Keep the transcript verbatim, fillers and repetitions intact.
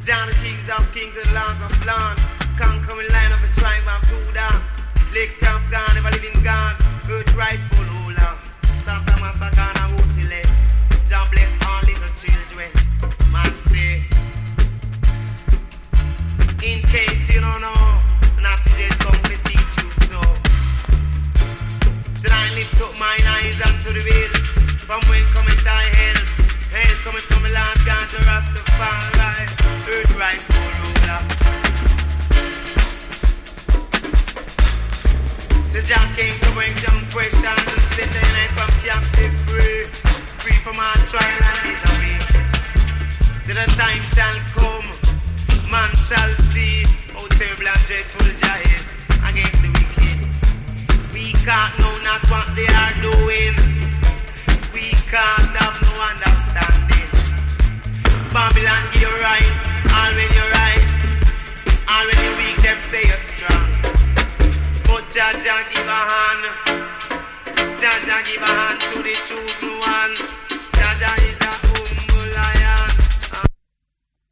John the kings of kings and lords of lords. Conquering line of the tribe of Judah. Lake of God, ever living God. Earth rightful ruler. Santa Masagana Wusile. John bless all little children. Man say, in case you don't know, not to just come to teach you so. So I lift up mine eyes unto the hill. From when cometh thy help? Help cometh from the Lord God to Rastafari. Earth rightful ruler. So Jah came to bring down questions and set the night from captive free. Free from our trial and misery. So the time shall come, man shall see how terrible and dreadful Jah is against the wicked. We can't know not what they are doing. We can't have no understanding. Babylon give you right, all when you're right. All when you're weak, them say you're strong. But Jah Jah give a hand. Jah Jah give a hand to the truth.